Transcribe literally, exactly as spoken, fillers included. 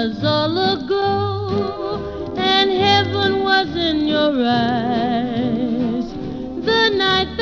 was all aglow, and heaven was in your eyes. The night